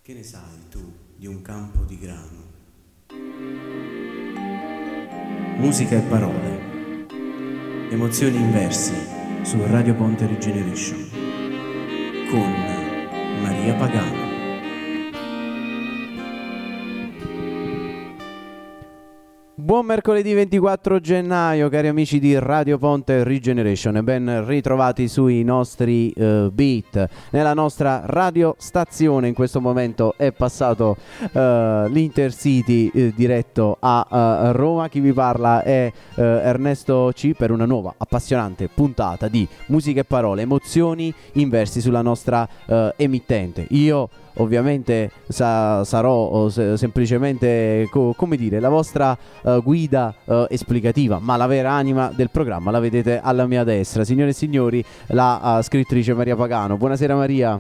Che ne sai tu di un campo di grano? Musica e parole, emozioni in versi su Radio Ponte Regeneration con Maria Pagano. Buon mercoledì 24 gennaio, cari amici di Radio Ponte Regeneration, e ben ritrovati sui nostri beat. Nella nostra radiostazione in questo momento è passato l'Intercity diretto a Roma. Chi vi parla è Ernesto C per una nuova appassionante puntata di musica e parole, emozioni in versi sulla nostra emittente. Io ovviamente sarò semplicemente come dire, la vostra guida esplicativa, ma la vera anima del programma la vedete alla mia destra, signore e signori, la scrittrice Maria Pagano. Buonasera Maria.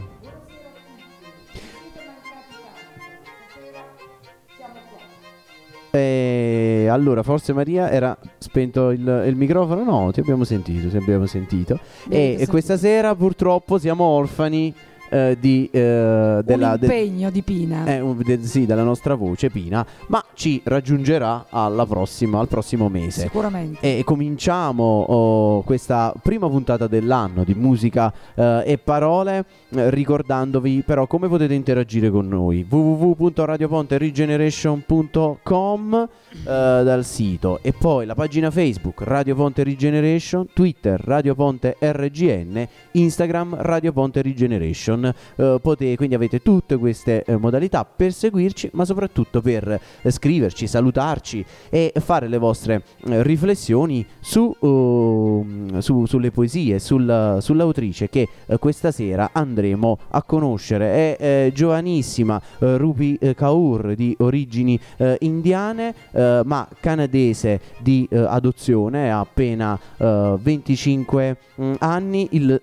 Allora, forse Maria era spento il microfono. No, ti abbiamo sentito. E questa sera purtroppo siamo orfani dell'impegno di Pina, sì, della nostra voce Pina, ma ci raggiungerà al prossimo mese sicuramente. E cominciamo questa prima puntata dell'anno di musica e parole, ricordandovi però come potete interagire con noi: www.radioponteregeneration.com dal sito, e poi la pagina Facebook Radio Ponte Regeneration, Twitter Radio Ponte RGN, Instagram Radio Ponte Regeneration. Quindi avete tutte queste modalità per seguirci, ma soprattutto per scriverci, salutarci e fare le vostre riflessioni sulle poesie, sull'autrice che questa sera andremo a conoscere. È giovanissima, Rupi Kaur, di origini indiane, ma canadese di adozione, ha appena 25 anni. Il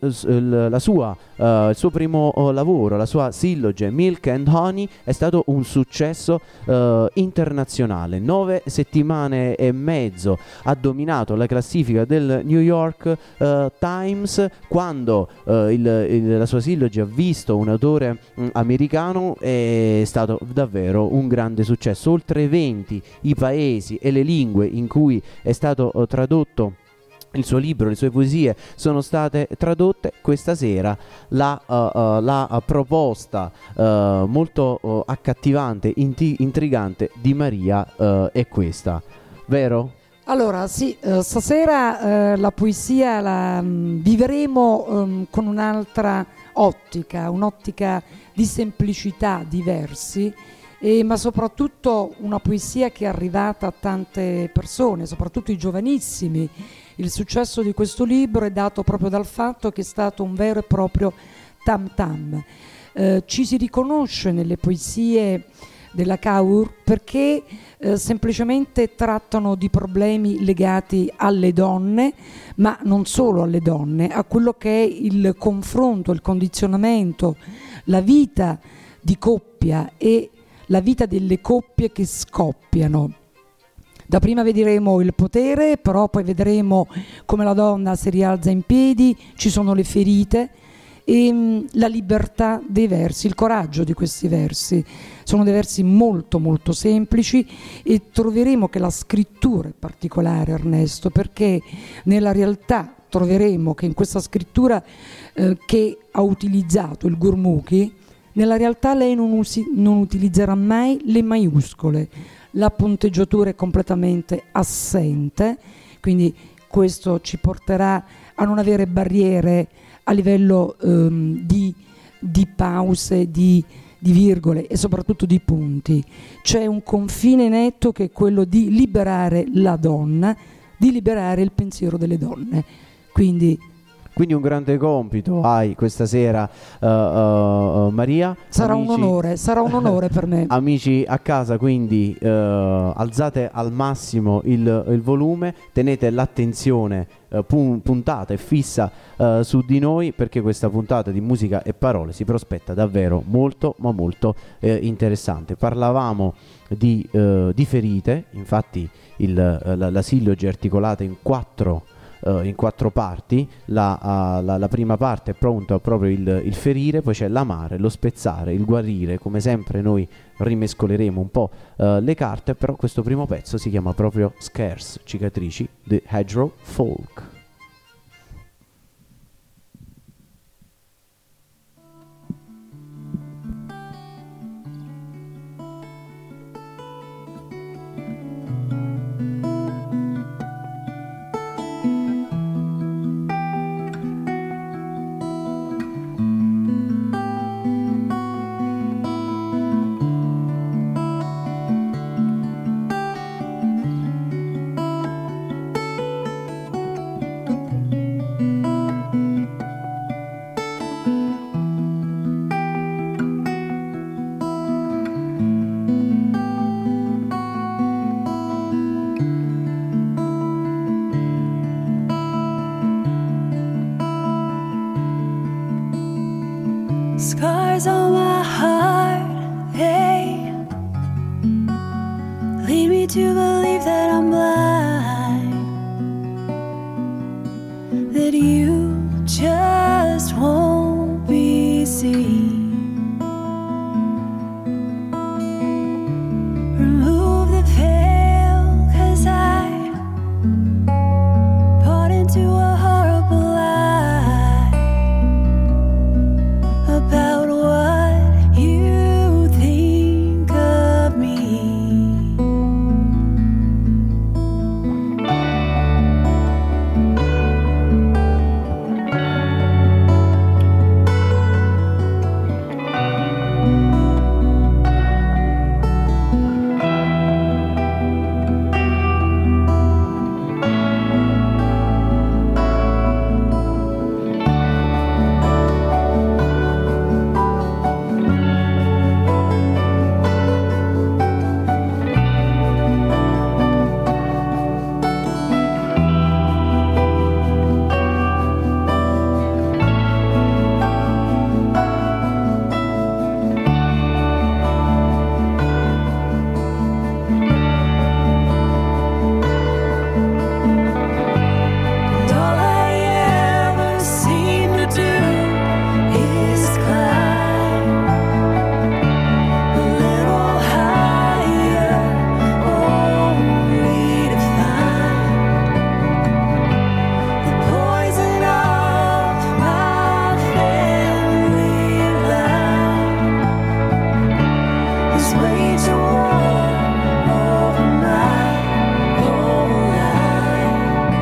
suo primo lavoro, la sua silloge Milk and Honey, è stato un successo internazionale. 9 settimane e mezzo ha dominato la classifica del New York Times. Quando la sua silloge ha visto un autore americano, è stato davvero un grande successo. Oltre 20 i paesi e le lingue in cui è stato tradotto il suo libro, le sue poesie sono state tradotte. Questa sera la proposta molto accattivante, intrigante di Maria è questa, vero? Allora sì, stasera la poesia la vivremo con un'altra ottica, un'ottica di semplicità, di versi, ma soprattutto una poesia che è arrivata a tante persone, soprattutto i giovanissimi. Il successo di questo libro è dato proprio dal fatto che è stato un vero e proprio tam tam. Ci si riconosce nelle poesie della Kaur perché semplicemente trattano di problemi legati alle donne, ma non solo alle donne, a quello che è il confronto, il condizionamento, la vita di coppia e la vita delle coppie che scoppiano. Da prima vedremo il potere, però poi vedremo come la donna si rialza in piedi, ci sono le ferite e la libertà dei versi, il coraggio di questi versi. Sono dei versi molto molto semplici e troveremo che la scrittura è particolare, Ernesto, perché nella realtà troveremo che in questa scrittura che ha utilizzato il Gurmukhi, nella realtà lei non utilizzerà mai le maiuscole. La punteggiatura è completamente assente, quindi questo ci porterà a non avere barriere a livello di pause, di virgole e soprattutto di punti. C'è un confine netto che è quello di liberare la donna, di liberare il pensiero delle donne. Quindi un grande compito hai questa sera, Maria. Sarà un onore per me. Amici a casa, quindi alzate al massimo il volume, tenete l'attenzione puntata e fissa su di noi, perché questa puntata di musica e parole si prospetta davvero molto ma molto interessante. Parlavamo di ferite, infatti la silloge è articolata in 4 in 4 parti. La prima parte è pronto proprio il ferire, poi c'è l'amare, lo spezzare, il guarire. Come sempre noi rimescoleremo un po' le carte, però questo primo pezzo si chiama proprio Scars, cicatrici, The Hedgerow Folk. Scars on my heart, they lead me to believe that I'm blind, that you just won't be seen. Remove the veil, 'cause I bought into a horrible lie about what you think of me. And all I ever seem to do is climb a little higher, only to find the poison of my family line is waged a war over my whole life.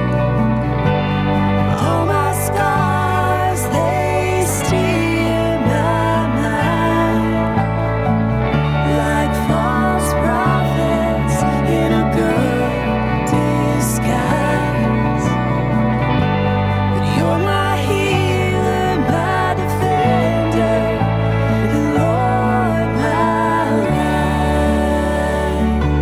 All my scars, they steer my mind like false prophets in a good disguise. But you're my healer, my defender, the Lord, my life.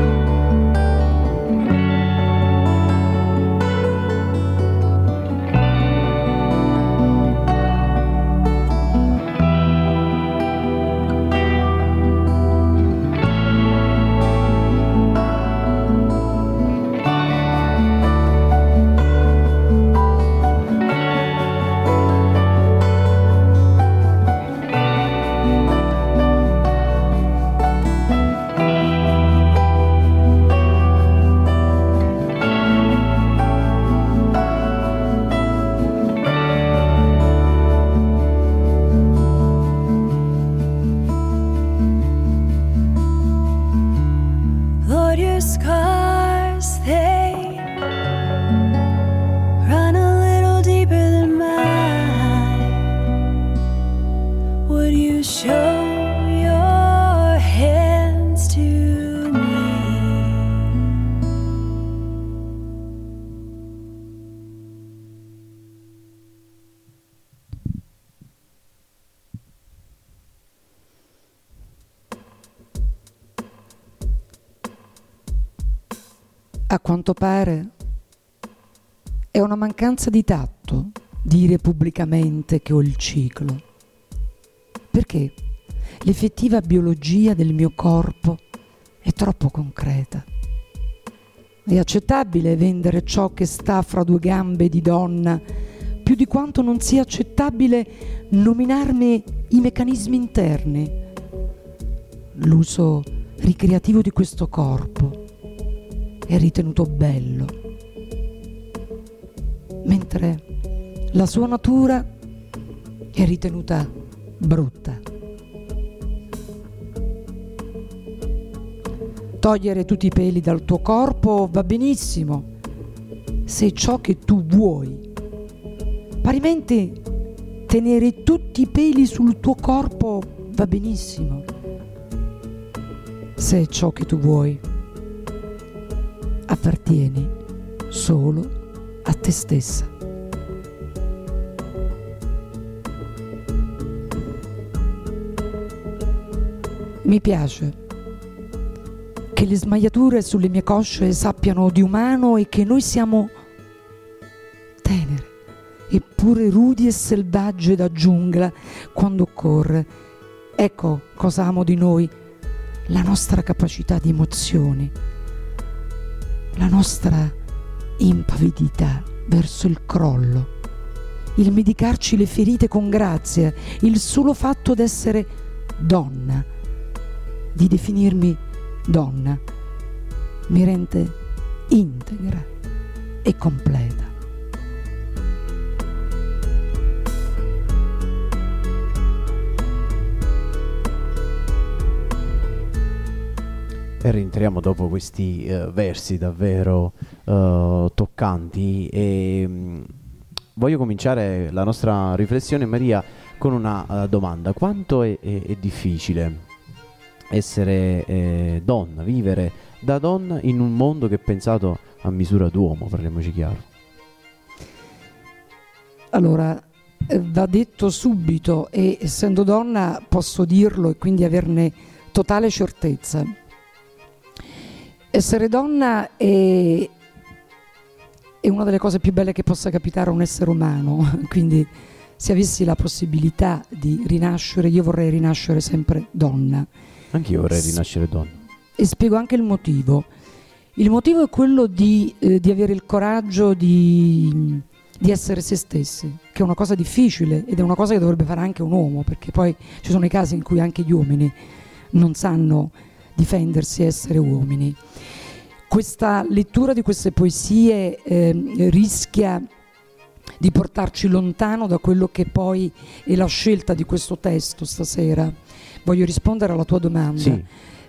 Lord, your scars, they run a little deeper than mine. Would you show your hands to me? A quanto pare è una mancanza di tatto dire pubblicamente che ho il ciclo, perché l'effettiva biologia del mio corpo è troppo concreta. È accettabile vendere ciò che sta fra due gambe di donna, più di quanto non sia accettabile nominarmi i meccanismi interni, l'uso ricreativo di questo corpo è ritenuto bello, mentre la sua natura è ritenuta brutta. Togliere tutti i peli dal tuo corpo va benissimo, se è ciò che tu vuoi. Parimenti tenere tutti i peli sul tuo corpo va benissimo, se è ciò che tu vuoi. Appartieni solo a te stessa. Mi piace che le smagliature sulle mie cosce sappiano di umano e che noi siamo tenere, eppure rudi e selvagge da giungla quando occorre. Ecco cosa amo di noi: la nostra capacità di emozioni, la nostra impavidità verso il crollo, il medicarci le ferite con grazia, il solo fatto d'essere donna, di definirmi donna, mi rende integra e completa. E rientriamo dopo questi versi davvero toccanti e voglio cominciare la nostra riflessione, Maria, con una domanda. Quanto è difficile essere donna, vivere da donna in un mondo che è pensato a misura d'uomo, parliamoci chiaro? Allora, va detto subito, e essendo donna posso dirlo e quindi averne totale certezza. Essere donna è una delle cose più belle che possa capitare a un essere umano, quindi se avessi la possibilità di rinascere, io vorrei rinascere sempre donna. Anch'io vorrei rinascere donna. E spiego anche il motivo. Il motivo è quello di avere il coraggio di essere se stessi, che è una cosa difficile ed è una cosa che dovrebbe fare anche un uomo, perché poi ci sono i casi in cui anche gli uomini non sanno difendersi e essere uomini. Questa lettura di queste poesie rischia di portarci lontano da quello che poi è la scelta di questo testo stasera. Voglio rispondere alla tua domanda. Sì.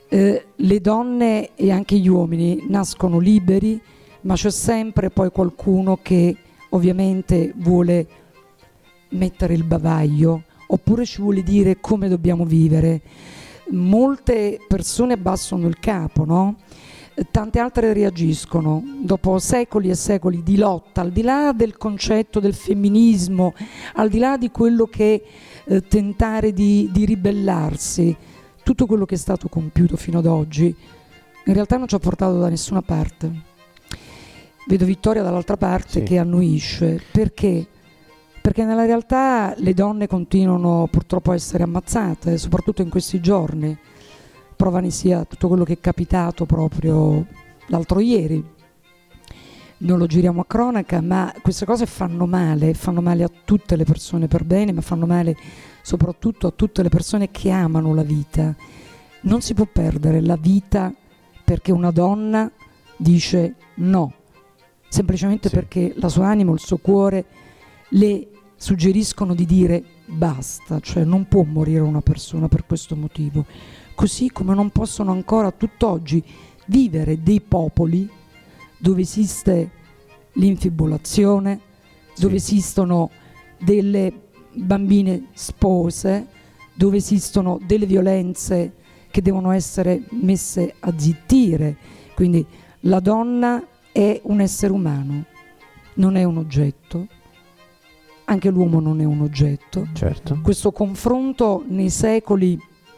Le donne e anche gli uomini nascono liberi, ma c'è sempre poi qualcuno che ovviamente vuole mettere il bavaglio oppure ci vuole dire come dobbiamo vivere. Molte persone abbassano il capo, no? Tante altre reagiscono dopo secoli e secoli di lotta, al di là del concetto del femminismo, al di là di quello che tentare di ribellarsi. Tutto quello che è stato compiuto fino ad oggi in realtà non ci ha portato da nessuna parte. Vedo Vittoria dall'altra parte, sì, che annuisce. Perché? Perché nella realtà le donne continuano purtroppo a essere ammazzate, soprattutto in questi giorni. Prova ne sia tutto quello che è capitato proprio l'altro ieri. Non lo giriamo a cronaca, ma queste cose fanno male a tutte le persone per bene, ma fanno male soprattutto a tutte le persone che amano la vita. Non si può perdere la vita perché una donna dice no, semplicemente sì, perché la sua anima, il suo cuore le suggeriscono di dire basta, cioè non può morire una persona per questo motivo. Così come non possono ancora tutt'oggi vivere dei popoli dove esiste l'infibulazione, sì, dove esistono delle bambine spose, dove esistono delle violenze che devono essere messe a zittire. Quindi la donna è un essere umano, non è un oggetto, anche l'uomo non è un oggetto. Certo. Questo confronto nei secoli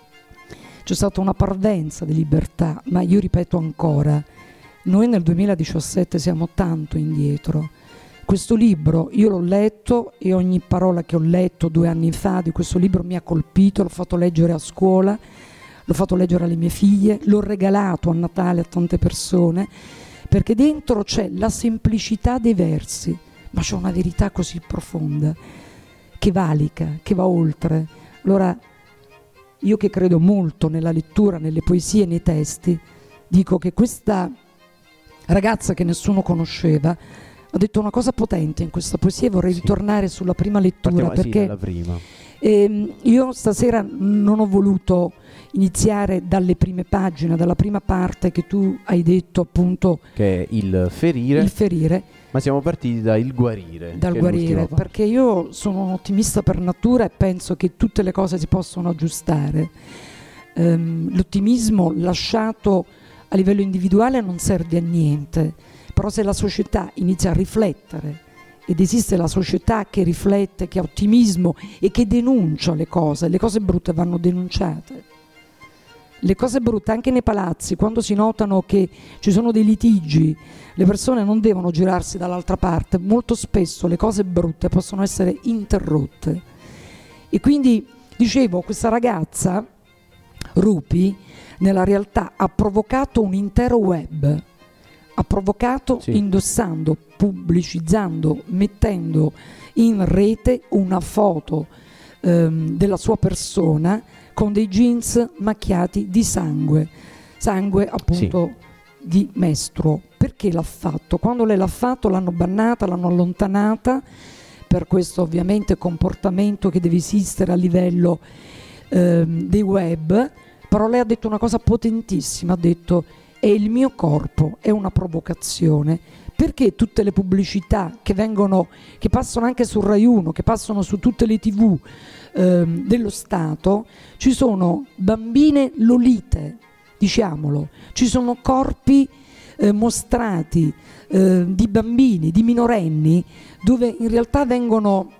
c'è stata una parvenza di libertà, ma io ripeto ancora, noi nel 2017 siamo tanto indietro. Questo libro io l'ho letto e ogni parola che ho letto 2 anni fa di questo libro mi ha colpito, l'ho fatto leggere a scuola, l'ho fatto leggere alle mie figlie, l'ho regalato a Natale a tante persone, perché dentro c'è la semplicità dei versi, ma c'è una verità così profonda che valica, che va oltre. Allora io, che credo molto nella lettura, nelle poesie, nei testi, dico che questa ragazza che nessuno conosceva ha detto una cosa potente in questa poesia. Vorrei ritornare sulla prima lettura, perché la prima. Io stasera non ho voluto iniziare dalle prime pagine, dalla prima parte che tu hai detto, appunto, che è il ferire, ma siamo partiti da il guarire. Dal guarire, perché io sono un ottimista per natura e penso che tutte le cose si possono aggiustare. L'ottimismo lasciato a livello individuale non serve a niente, però se la società inizia a riflettere, ed esiste la società che riflette, che ha ottimismo e che denuncia le cose brutte vanno denunciate. Le cose brutte anche nei palazzi, quando si notano che ci sono dei litigi, le persone non devono girarsi dall'altra parte, molto spesso le cose brutte possono essere interrotte. E quindi, dicevo, questa ragazza, Rupi, nella realtà ha provocato un intero web, ha provocato indossando, pubblicizzando, mettendo in rete una foto della sua persona con dei jeans macchiati di sangue appunto di mestruo. Perché l'ha fatto? Quando lei l'ha fatto l'hanno bannata, l'hanno allontanata per questo ovviamente comportamento che deve esistere a livello dei web, però lei ha detto una cosa potentissima, ha detto: è il mio corpo, è una provocazione. Perché tutte le pubblicità che passano anche su Rai 1, che passano su tutte le TV dello Stato, ci sono bambine lolite, diciamolo, ci sono corpi mostrati di bambini, di minorenni, dove in realtà vengono,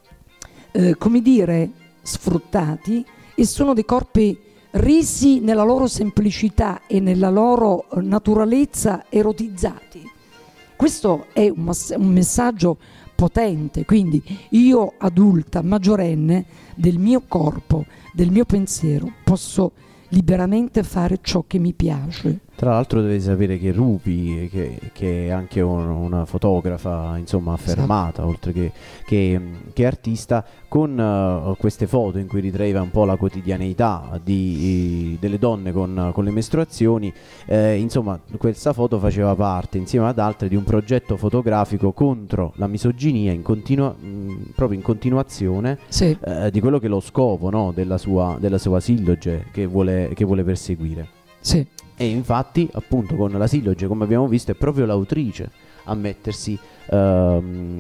come dire, sfruttati, e sono dei corpi resi nella loro semplicità e nella loro naturalezza erotizzati. Questo è un messaggio potente. Quindi io, adulta, maggiorenne, del mio corpo, del mio pensiero, posso liberamente fare ciò che mi piace. Tra l'altro dovete sapere che Rupi, che è anche una fotografa, insomma, affermata, oltre che artista, con queste foto in cui ritraeva un po' la quotidianità delle donne con le mestruazioni, insomma, questa foto faceva parte, insieme ad altre, di un progetto fotografico contro la misoginia proprio in continuazione di quello che è lo scopo, no, della sua silloge che vuole perseguire. Sì. E infatti, appunto, con la silloge, come abbiamo visto, è proprio l'autrice a mettersi a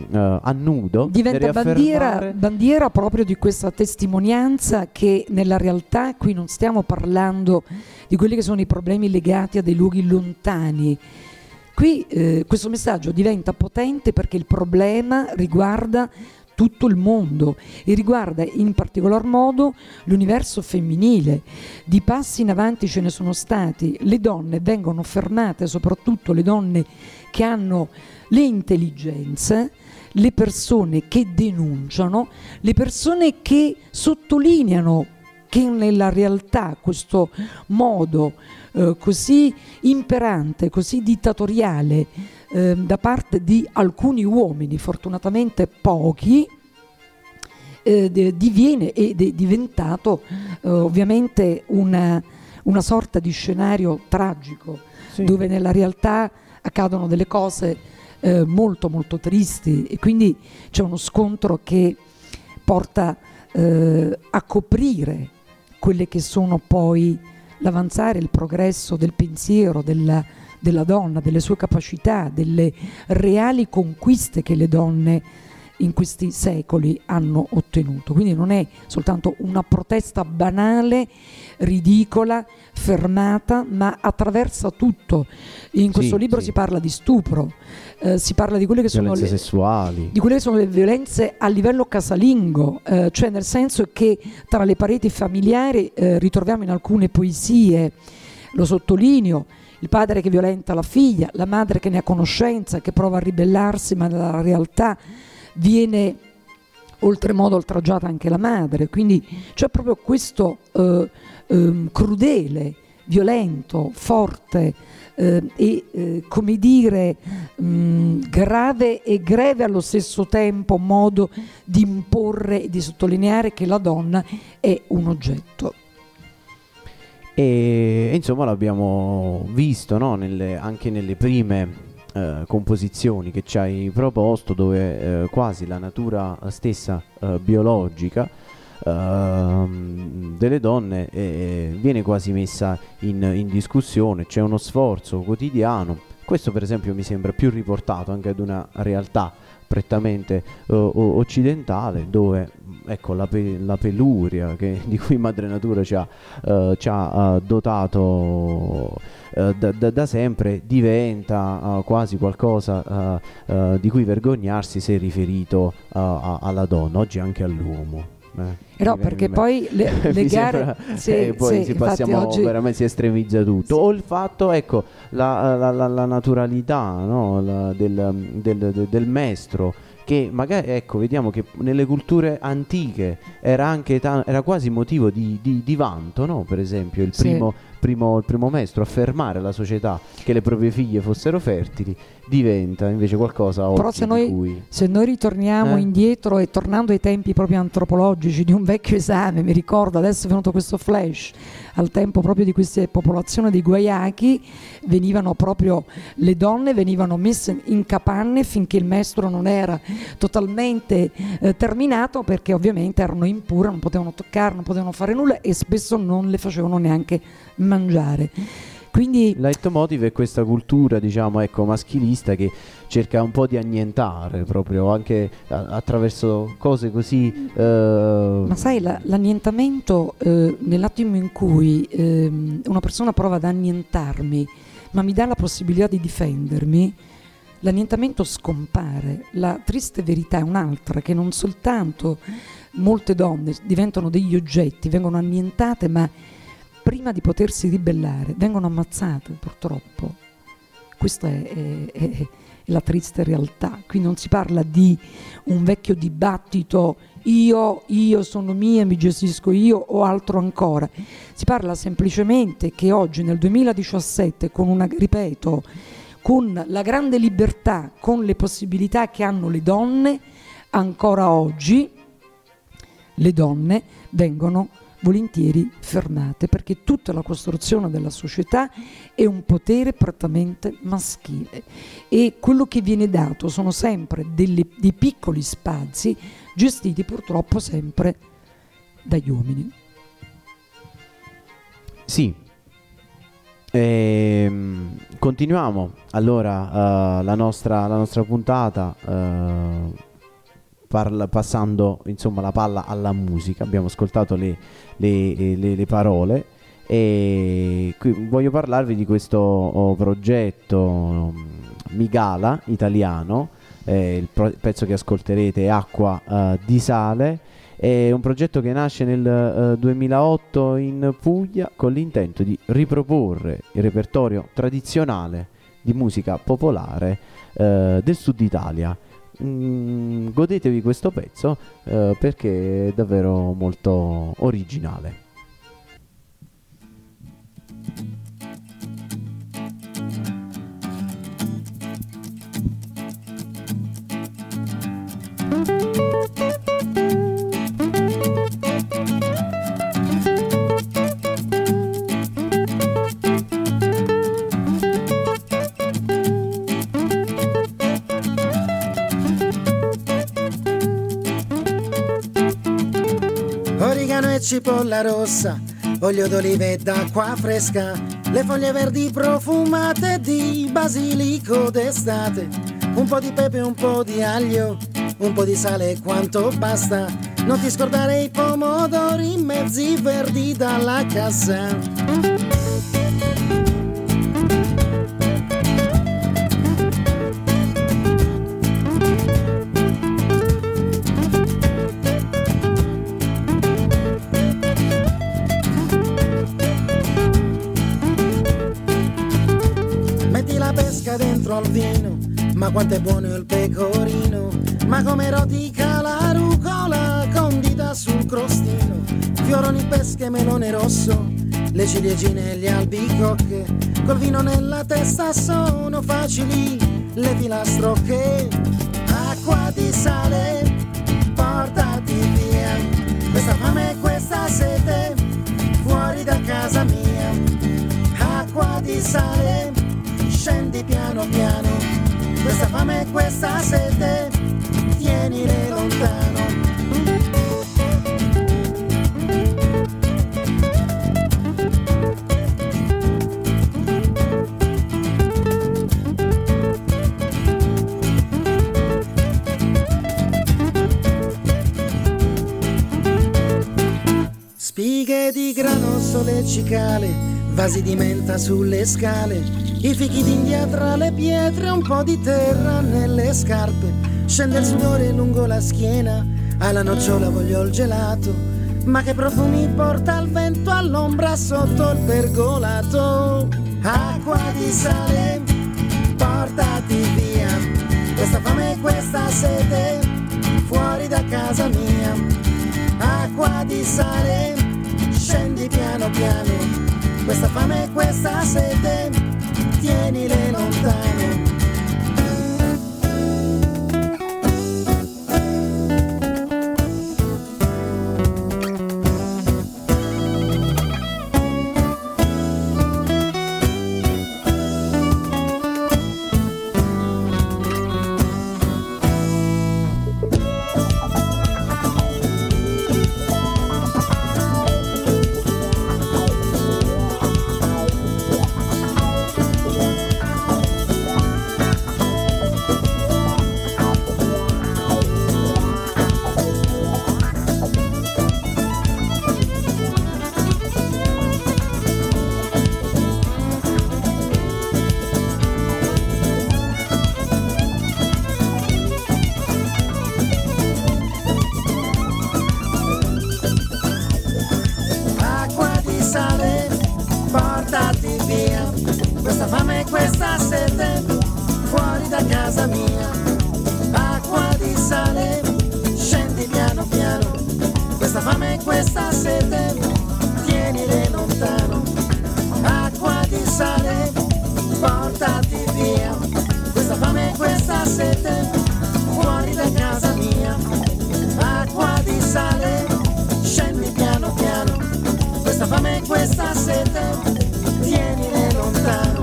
nudo. Diventa bandiera proprio di questa testimonianza che nella realtà qui non stiamo parlando di quelli che sono i problemi legati a dei luoghi lontani. Qui questo messaggio diventa potente perché il problema riguarda tutto il mondo e riguarda in particolar modo l'universo femminile. Di passi in avanti ce ne sono stati, le donne vengono fermate, soprattutto le donne che hanno le intelligenze, le persone che denunciano, le persone che sottolineano che nella realtà questo modo così imperante, così dittatoriale da parte di alcuni uomini, fortunatamente pochi, diviene ed è diventato ovviamente una sorta di scenario tragico, dove nella realtà accadono delle cose molto molto tristi, e quindi c'è uno scontro che porta a coprire quelle che sono poi l'avanzare, il progresso del pensiero della donna, delle sue capacità, delle reali conquiste che le donne in questi secoli hanno ottenuto. Quindi non è soltanto una protesta banale, ridicola, fermata, ma attraversa tutto. In questo libro si parla di stupro, si parla di quelle che sono violenze sessuali, di quelle che sono le violenze a livello casalingo, cioè nel senso che tra le pareti familiari ritroviamo in alcune poesie, lo sottolineo, il padre che violenta la figlia, la madre che ne ha conoscenza, che prova a ribellarsi, ma nella realtà viene oltremodo oltraggiata anche la madre. Quindi c'è proprio questo crudele violento, forte come dire grave e greve allo stesso tempo modo di imporre e di sottolineare che la donna è un oggetto. E insomma l'abbiamo visto, no? Anche nelle prime composizioni che ci hai proposto, dove quasi la natura stessa biologica delle donne viene quasi messa in discussione. C'è uno sforzo quotidiano. Questo per esempio mi sembra più riportato anche ad una realtà prettamente occidentale, dove ecco la peluria di cui madre natura ci ha dotato da sempre diventa quasi qualcosa di cui vergognarsi se riferito alla donna, oggi anche all'uomo. No, perché poi le gare poi passiamo oggi... veramente si estremizza tutto, o il fatto, ecco, la naturalità, no? del mestro, che magari, ecco, vediamo che nelle culture antiche era anche era quasi motivo di vanto, no? Per esempio il primo mestro, affermare alla società che le proprie figlie fossero fertili, diventa invece qualcosa oggi. Però se noi ritorniamo indietro, e tornando ai tempi proprio antropologici di un vecchio esame, mi ricordo, adesso è venuto questo flash, al tempo proprio di queste popolazioni dei Guayaki, le donne venivano messe in capanne finché il mestro non era totalmente terminato, perché ovviamente erano impure, non potevano toccare, non potevano fare nulla, e spesso non le facevano neanche mangiare. Quindi il leitmotiv è questa cultura, diciamo, ecco, maschilista, che cerca un po' di annientare proprio anche attraverso cose così ma sai, l'annientamento nell'attimo in cui una persona prova ad annientarmi ma mi dà la possibilità di difendermi, l'annientamento scompare. La triste verità è un'altra, che non soltanto molte donne diventano degli oggetti, vengono annientate, ma prima di potersi ribellare vengono ammazzate, purtroppo. Questa è la triste realtà. Qui non si parla di un vecchio dibattito io sono mia, mi gestisco io, o altro ancora. Si parla semplicemente che oggi nel 2017, con la grande libertà, con le possibilità che hanno le donne, ancora oggi le donne vengono volentieri fermate, perché tutta la costruzione della società è un potere prettamente maschile, e quello che viene dato sono sempre dei piccoli spazi gestiti purtroppo sempre dagli uomini. Sì. Continuiamo allora la nostra puntata passando insomma la palla alla musica. Abbiamo ascoltato le parole, e qui voglio parlarvi di questo progetto Migala italiano. Il pezzo che ascolterete è Acqua di Sale. È un progetto che nasce nel 2008 in Puglia, con l'intento di riproporre il repertorio tradizionale di musica popolare del sud Italia. Godetevi questo pezzo perché è davvero molto originale. Origano e cipolla rossa, olio d'olive ed acqua fresca, le foglie verdi profumate di basilico d'estate, un po' di pepe, un po' di aglio, un po' di sale, quanto basta. Non ti scordare i pomodori mezzi verdi dalla cassa. Dentro al vino, ma quanto è buono il pecorino, ma come erotica la rucola condita sul crostino, fioroni, pesche, melone rosso, le ciliegine e gli albicocche, col vino nella testa sono facili le filastrocche. Acqua di sale, portati via questa fame e questa sete, fuori da casa mia. Acqua di sale, scendi piano piano, questa fame e questa sete, tienile lontano. Spighe di grano, sole e cicale, vasi di menta sulle scale, i fichi d'India tra le pietre, un po' di terra nelle scarpe. Scende il sudore lungo la schiena, alla nocciola voglio il gelato, ma che profumi porta il vento all'ombra sotto il pergolato. Acqua di sale, portati via questa fame e questa sete, fuori da casa mia. Acqua di sale, scendi piano piano, questa fame e questa sete, tienile lontano. Portati via questa fame e questa sete, fuori da casa mia. Acqua di sale, scendi piano piano, questa fame e questa sete, tienile lontano. Acqua di sale, portati via questa fame e questa sete, fuori da casa mia. Acqua di sale, scendi piano piano, questa fame e questa sete, tienile lontano.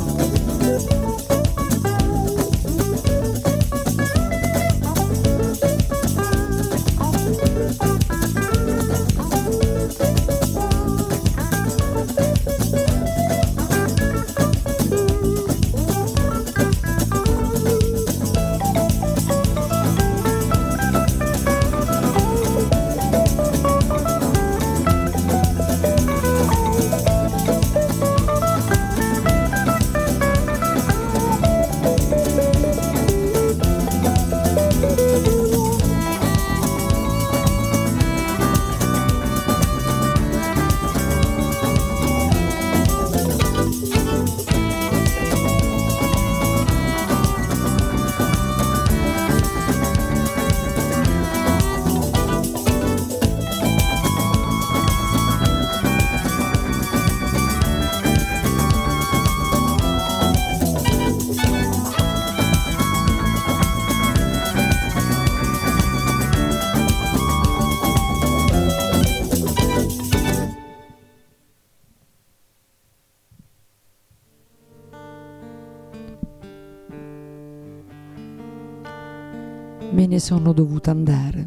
Me ne sono dovuta andare.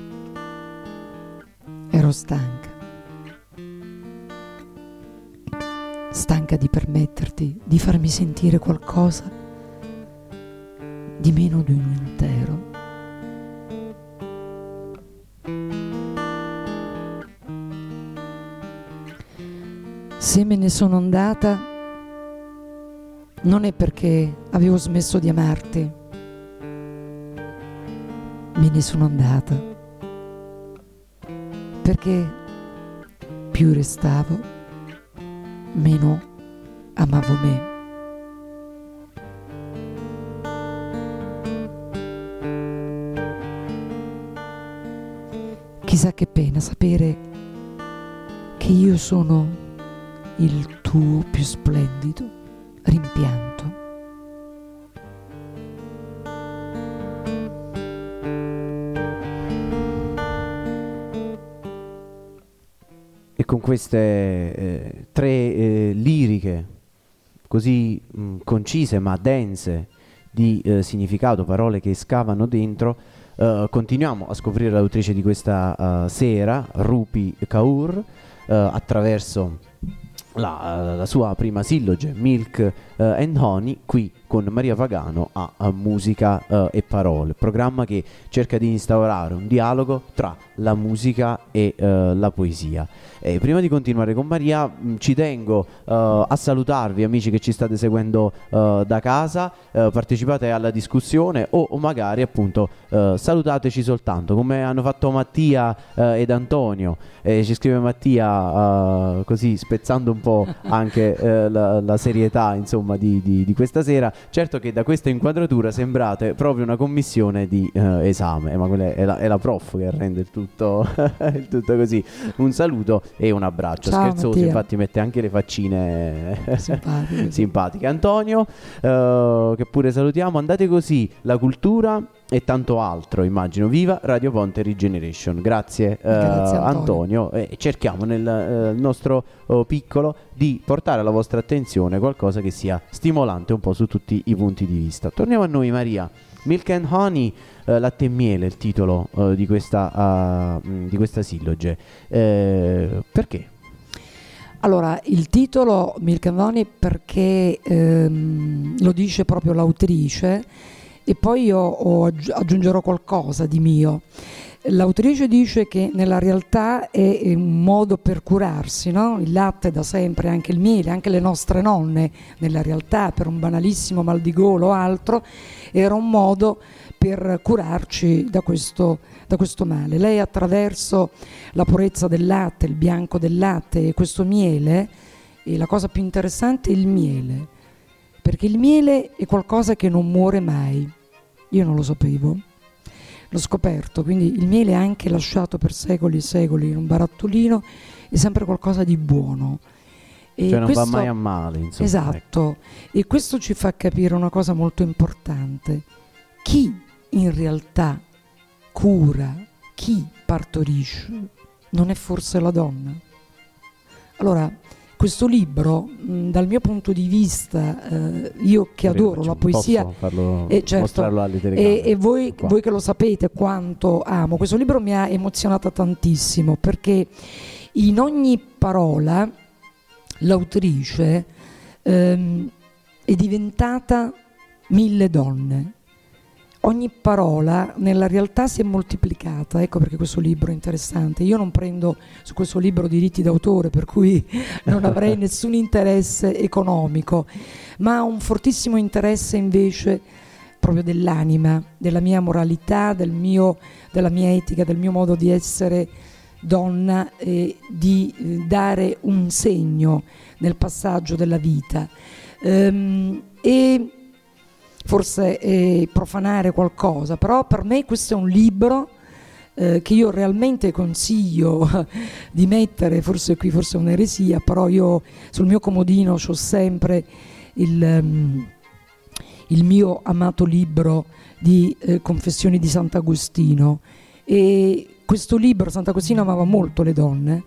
Ero stanca. Stanca di permetterti di farmi sentire qualcosa di meno di un intero. Se me ne sono andata non è perché avevo smesso di amarti. Me ne sono andata perché più restavo, meno amavo me. Chissà che pena sapere che io sono il tuo più splendido rimpianto. E con queste tre liriche così concise ma dense di significato, parole che scavano dentro, continuiamo a scoprire l'autrice di questa sera, Rupi Kaur, attraverso la sua prima silloge, Milk and Honey, qui con Maria Pagano a Musica e Parole, programma che cerca di instaurare un dialogo tra la musica e la poesia. E prima di continuare con Maria, ci tengo a salutarvi, amici che ci state seguendo da casa, partecipate alla discussione o magari appunto salutateci soltanto, come hanno fatto Mattia ed Antonio. Ci scrive Mattia così spezzando un po' anche la serietà, insomma, di questa sera. Certo che da questa inquadratura sembrate proprio una commissione di esame, ma quella è la prof che rende il tutto il tutto così. Un saluto e un abbraccio. Ciao, scherzoso, Mattia. infatti mette anche le faccine Simpatico. simpatiche. Antonio, che pure salutiamo. Andate così, la cultura e tanto altro, immagino. Viva Radio Ponte Regeneration. Grazie, Grazie, Antonio. E cerchiamo nel nostro piccolo di portare alla vostra attenzione qualcosa che sia stimolante un po' su tutti i punti di vista. Torniamo a noi, Maria. Milk and Honey, latte e miele, il titolo di questa silloge. Perché? Allora, il titolo Milk and Honey perché lo dice proprio l'autrice, e poi io aggiungerò qualcosa di mio. L'autrice dice che nella realtà è un modo per curarsi, no? Il latte da sempre, anche il miele, anche le nostre nonne nella realtà per un banalissimo mal di gola o altro era un modo per curarci da questo male. Lei attraverso la purezza del latte, il bianco del latte e questo miele, e la cosa più interessante è il miele, perché il miele è qualcosa che non muore mai. Io non lo sapevo, l'ho scoperto, quindi il miele anche lasciato per secoli e secoli in un barattolino è sempre qualcosa di buono. E Cioè non questo, va mai a male, insomma. esatto, e questo ci fa capire una cosa molto importante: chi in realtà cura, chi partorisce, non è forse la donna? Allora, questo libro, dal mio punto di vista, io che adoro la poesia, posso farlo, certo, mostrarlo alle telecamere, e voi qua. che lo sapete quanto amo, questo libro mi ha emozionata tantissimo, perché in ogni parola l'autrice è diventata 1000 donne. Ogni parola nella realtà si è moltiplicata, ecco perché questo libro è interessante. Io non prendo su questo libro diritti d'autore, per cui non avrei nessun interesse economico, ma un fortissimo interesse invece proprio dell'anima, della mia moralità, della mia etica, del mio modo di essere donna, e di dare un segno nel passaggio della vita. E forse profanare qualcosa, però per me questo è un libro che io realmente consiglio di mettere, forse qui forse è un'eresia, però io sul mio comodino c'ho sempre il mio amato libro di Confessioni di Sant'Agostino, e questo libro, Sant'Agostino amava molto le donne,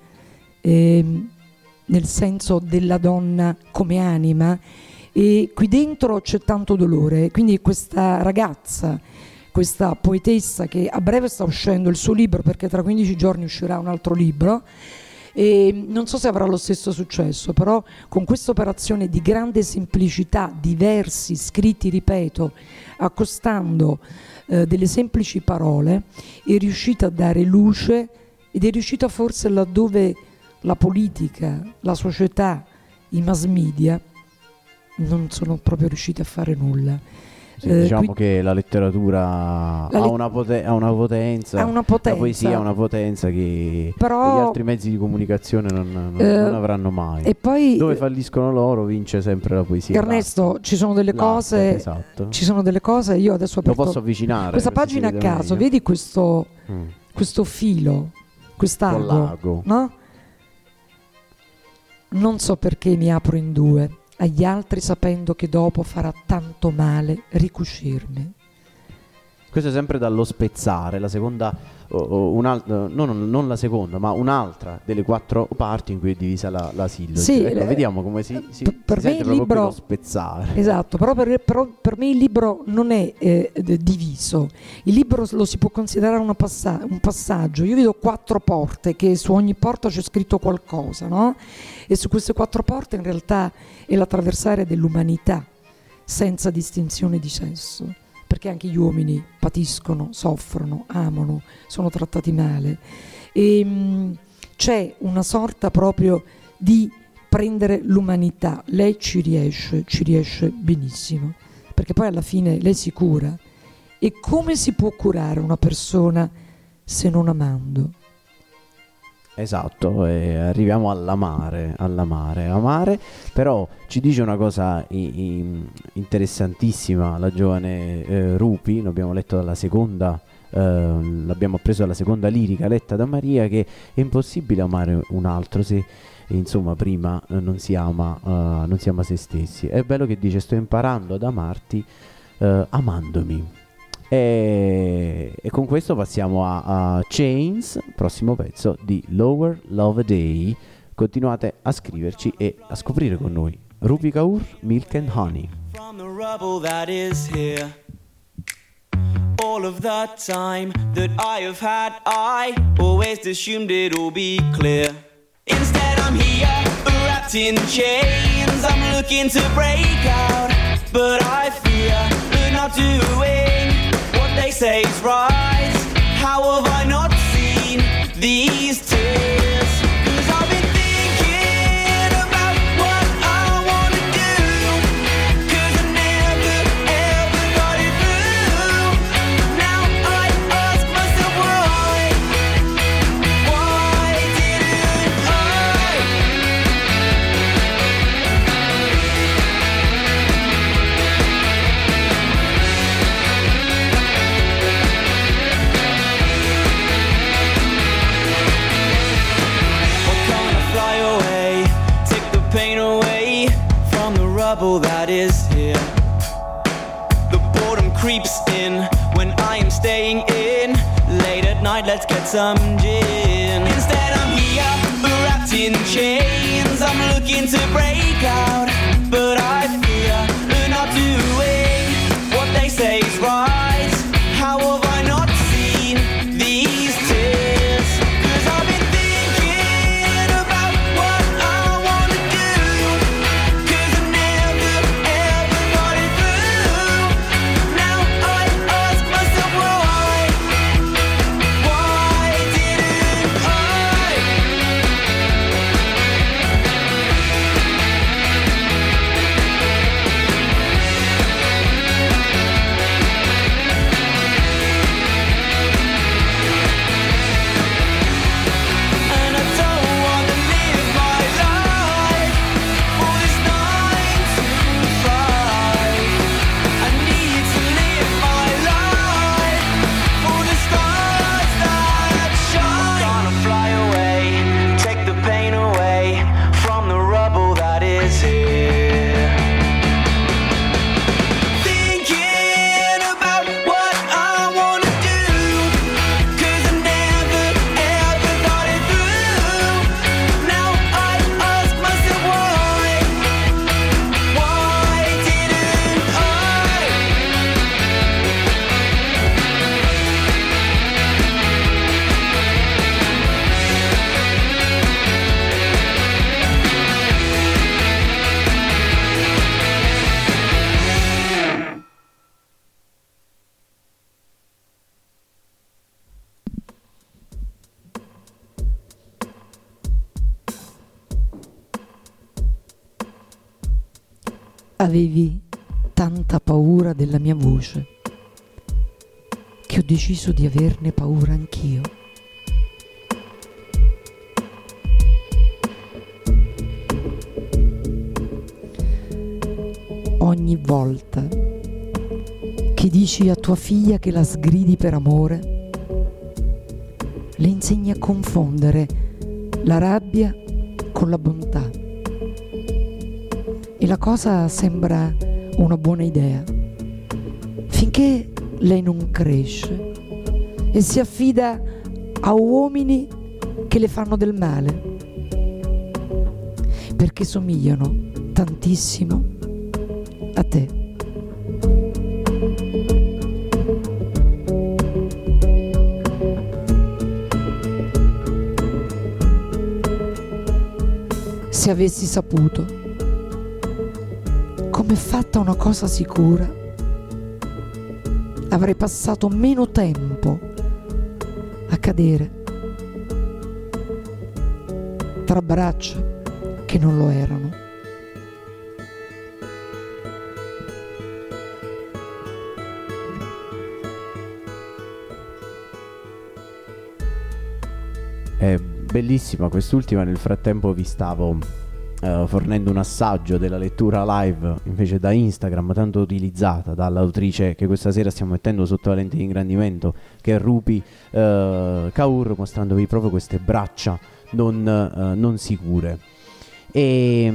nel senso della donna come anima, e qui dentro c'è tanto dolore. Quindi questa ragazza, questa poetessa che a breve sta uscendo il suo libro, perché tra 15 giorni uscirà un altro libro, e non so se avrà lo stesso successo, però con questa operazione di grande semplicità, di versi scritti, ripeto, accostando delle semplici parole, è riuscita a dare luce, ed è riuscita forse laddove la politica, la società, i mass media non sono proprio riusciti a fare nulla. Sì, diciamo che la letteratura ha una potenza, la poesia ha una potenza che però, gli altri mezzi di comunicazione non avranno mai. E poi, dove falliscono loro vince sempre la poesia. Ernesto, ci sono delle cose, esatto. Ci sono delle cose, io adesso ho aperto lo posso avvicinare questa pagina a caso, vedi questo filo, quest'ago, lago, no? Non so perché mi apro in due agli altri sapendo che dopo farà tanto male ricuscirmi. Questo è sempre dallo spezzare, la seconda, non la seconda, ma un'altra delle 4 parti in cui è divisa la silloge. Sì, ecco, vediamo come si per me sente il proprio libro, lo spezzare. Esatto, però per me il libro non è diviso. Il libro lo si può considerare un passaggio. Io vedo 4 porte, che su ogni porta c'è scritto qualcosa, no? E su queste 4 porte in realtà è l'attraversare dell'umanità senza distinzione di sesso, perché anche gli uomini patiscono, soffrono, amano, sono trattati male, e c'è una sorta proprio di prendere l'umanità. Lei ci riesce benissimo, perché poi alla fine lei si cura. E come si può curare una persona se non amando? Esatto, e arriviamo all'amare, però ci dice una cosa interessantissima la giovane Rupi. Lo abbiamo letto dalla seconda, l'abbiamo appreso dalla seconda lirica letta da Maria, che è impossibile amare un altro se insomma prima non si ama se stessi. È bello che dice: sto imparando ad amarti amandomi. E con questo passiamo a Chains, prossimo pezzo di Lower Love a Day. Continuate a scriverci e a scoprire con noi. Rupi Kaur, Milk and Honey. From the rubble that is here, all of the time that I have had, I always assumed it'll be clear. Instead I'm here, wrapped in chains. I'm looking to break out, but I fear that not doing they say is right. How have I not seen these tears? 'Cause I've been thinking about what I wanna do, 'cause I never ever got it through. Now I ask myself why didn't I? Pain away from the rubble that is here. The boredom creeps in when I am staying in. Late at night, let's get some gin. Instead I'm here, wrapped in chains. I'm looking to break out, but I fear not doing what they say is right. How have I not seen these tears? 'Cause I've been thinking about what I wanna do, 'cause I never ever got it through. Now I ask myself why didn't I? And I don't want to live my life for this 9 to 5. I need to live my life for the stars that shine. I'm gonna fly away, take the pain away from the rubble that is here. Thinking about what I wanna do, 'cause I never ever got it through. Now I ask myself why didn't I? Avevi tanta paura della mia voce che ho deciso di averne paura anch'io. Ogni volta che dici a tua figlia che la sgridi per amore, le insegni a confondere la rabbia con la bontà. e la cosa sembra una buona idea, finché lei non cresce e si affida a uomini che le fanno del male, perché somigliano tantissimo a te. Se avessi saputo come è fatta una cosa sicura, avrei passato meno tempo a cadere tra braccia che non lo erano. È bellissima quest'ultima. Nel frattempo vi stavo fornendo un assaggio della lettura live invece da Instagram, tanto utilizzata dall'autrice che questa sera stiamo mettendo sotto la lente di ingrandimento, che è Rupi Kaur, mostrandovi proprio queste braccia non sicure. E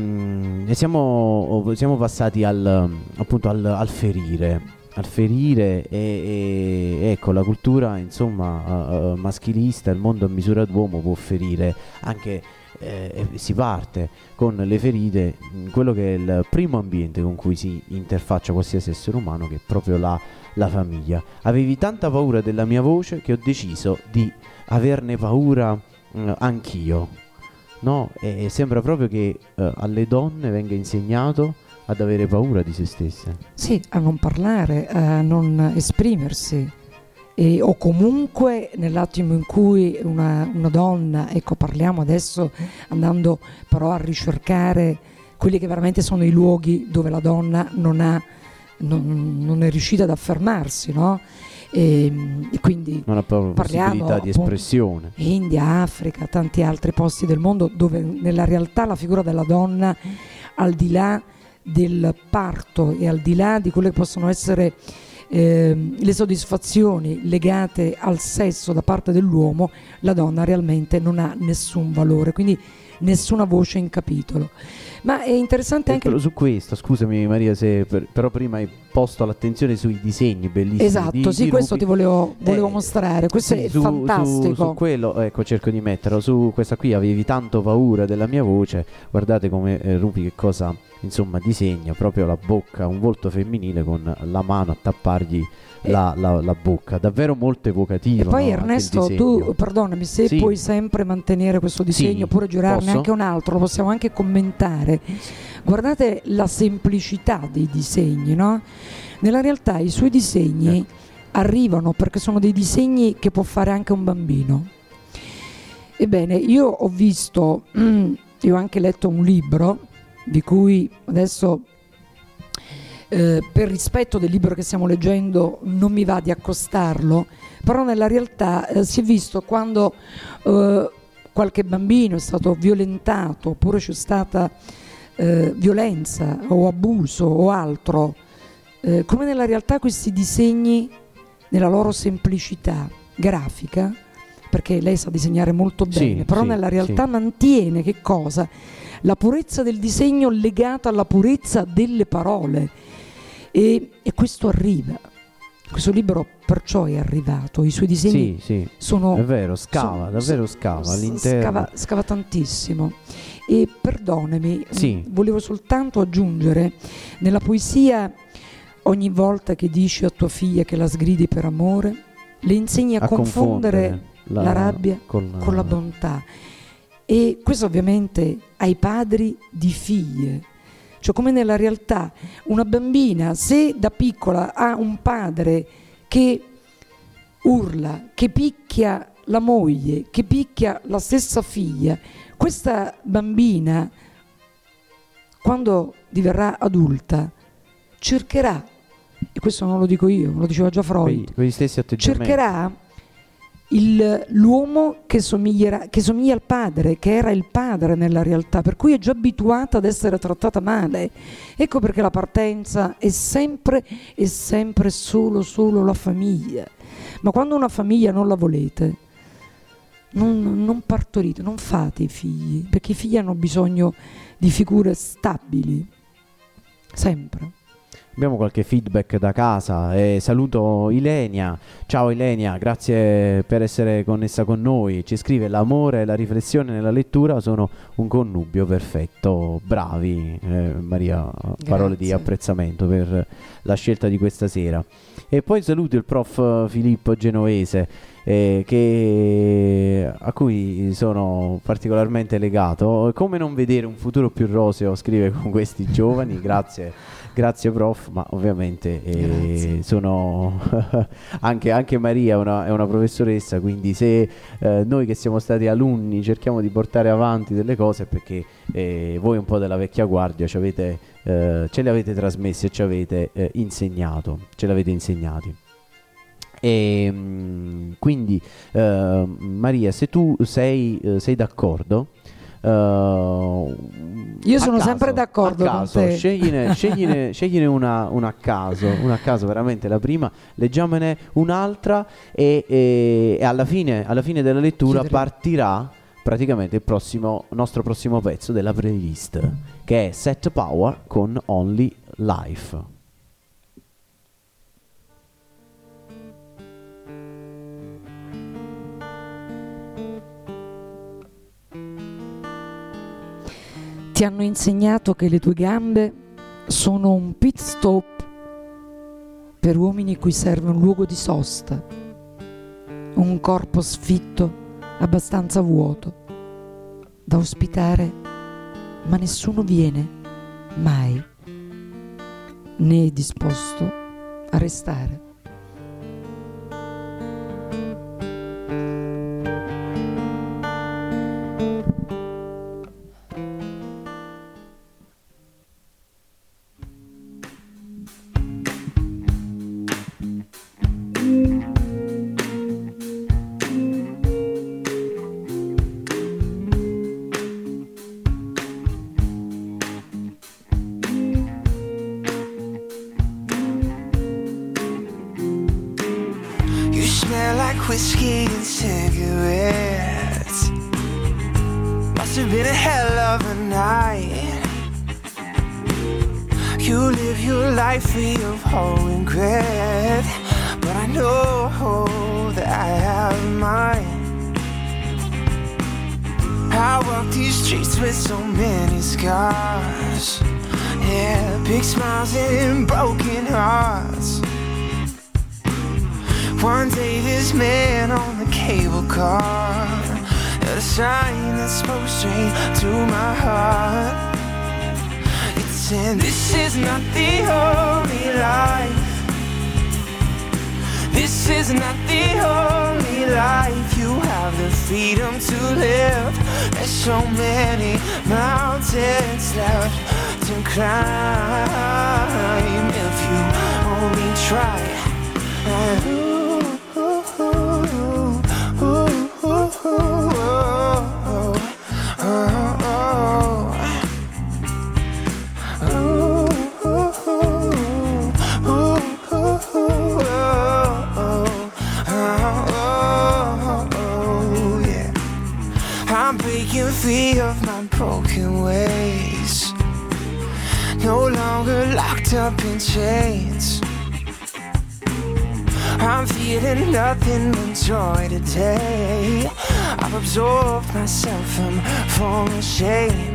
siamo passati appunto al ferire. Al ferire e ecco, la cultura insomma maschilista, il mondo a misura d'uomo può ferire anche, si parte con le ferite in quello che è il primo ambiente con cui si interfaccia qualsiasi essere umano, che è proprio la famiglia. Avevi tanta paura della mia voce che ho deciso di averne paura anch'io, no? E sembra proprio che alle donne venga insegnato ad avere paura di se stesse. Sì, a non parlare, a non esprimersi, o comunque nell'attimo in cui una donna, ecco, parliamo adesso andando però a ricercare quelli che veramente sono i luoghi dove la donna non è riuscita ad affermarsi, no? E quindi non ha proprio possibilità di espressione. India, Africa, tanti altri posti del mondo dove nella realtà la figura della donna, al di là del parto e al di là di quelle che possono essere le soddisfazioni legate al sesso da parte dell'uomo, la donna realmente non ha nessun valore, quindi nessuna voce in capitolo. Ma è interessante anche su questo, scusami Maria, se però prima hai posto l'attenzione sui disegni bellissimi. Esatto, sì, questo ti volevo mostrare, questo sì, è fantastico. Su quello, ecco, cerco di metterlo, su questa qui, avevi tanto paura della mia voce, guardate come Rupi che cosa insomma disegna, proprio la bocca, un volto femminile con la mano a tappargli la bocca, davvero molto evocativo. E poi no? Ernesto, tu perdonami se sì, puoi sempre mantenere questo disegno, oppure girarne anche un altro, lo possiamo anche commentare. Guardate la semplicità dei disegni, no? Nella realtà i suoi disegni arrivano perché sono dei disegni che può fare anche un bambino. Ebbene, io ho visto, io ho anche letto un libro di cui adesso per rispetto del libro che stiamo leggendo non mi va di accostarlo, però nella realtà si è visto quando qualche bambino è stato violentato oppure c'è stata violenza o abuso o altro, come nella realtà questi disegni nella loro semplicità grafica, perché lei sa disegnare molto bene, però nella realtà mantiene che cosa? La purezza del disegno legata alla purezza delle parole, e questo arriva. Questo libro perciò è arrivato, i suoi disegni sono, è vero, scava all'interno, scava tantissimo. E perdonami, volevo soltanto aggiungere, nella poesia ogni volta che dici a tua figlia che la sgridi per amore, le insegni a confondere la rabbia con la bontà. E questo ovviamente ai padri di figlie, cioè come nella realtà una bambina, se da piccola ha un padre che urla, che picchia la moglie, che picchia la stessa figlia, questa bambina quando diverrà adulta cercherà, e questo non lo dico io, lo diceva già Freud, quegli stessi atteggiamenti, cercherà l'uomo che somiglia al padre, che era il padre nella realtà, per cui è già abituata ad essere trattata male. Ecco perché la partenza è sempre solo la famiglia. Ma quando una famiglia non la volete, non partorite, non fate i figli, perché i figli hanno bisogno di figure stabili, sempre. Abbiamo qualche feedback da casa e saluto Ilenia. Ciao Ilenia, grazie per essere connessa con noi. Ci scrive: l'amore e la riflessione nella lettura sono un connubio perfetto. Bravi, Maria, parole di apprezzamento per la scelta di questa sera. E poi saluto il prof Filippo Genovese, a cui sono particolarmente legato. Come non vedere un futuro più roseo, scrive, con questi giovani. Grazie prof, ma ovviamente sono anche Maria è una professoressa, quindi se noi che siamo stati alunni cerchiamo di portare avanti delle cose, perché voi un po' della vecchia guardia ce le avete trasmesse e ce l'avete insegnati. E quindi Maria, se tu sei d'accordo, io sono sempre d'accordo con te. Scegliene una a caso, veramente la prima, leggiamone un'altra e alla fine della lettura partirà praticamente il nostro prossimo pezzo della playlist, che è Set Power con Only Life. Ti hanno insegnato che le tue gambe sono un pit stop per uomini cui serve un luogo di sosta, un corpo sfitto, abbastanza vuoto, da ospitare, ma nessuno viene, mai, né è disposto a restare. Whiskey and cigarettes. Must have been a hell of a night. You live your life free of all regret, but I know that I have mine. I walk these streets with so many scars, yeah, big smiles and broken hearts. One day this man on the cable car had a sign that spoke straight to my heart. It said, this is not the only life. This is not the only life. You have the freedom to live. There's so many mountains left to climb if you only try. I'm breaking free of my broken ways, no longer locked up in chains. I'm feeling nothing but joy today. I've absorbed myself from former shame.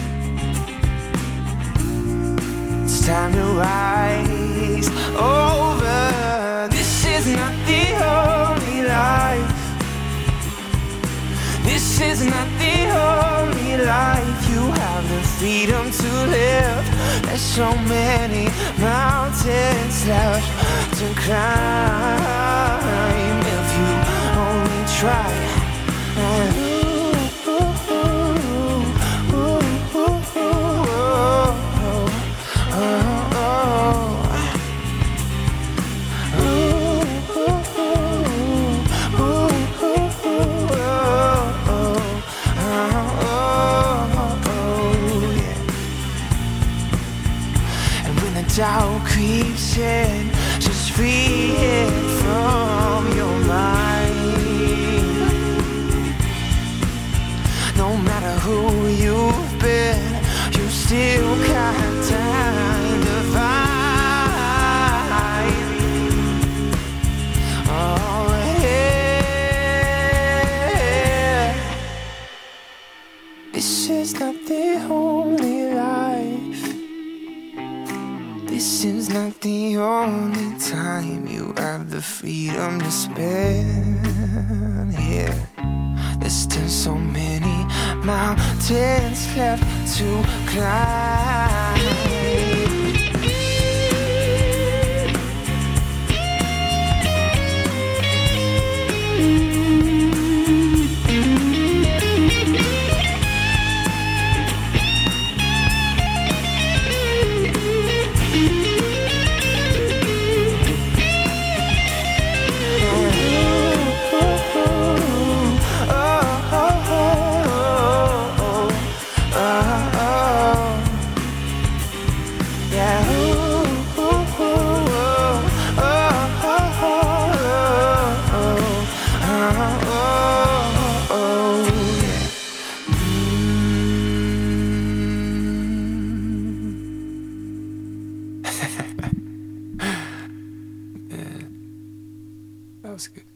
It's time to rise over. This is not the only life. This is not the only life. You have the freedom to live. There's so many mountains left to climb if you only try. Doubt creeps in, just free it from your mind. No matter who you've been, you still got time to This is not the only life. This is not the only time you have the freedom to spend here. There's still so many mountains left to climb. That was good.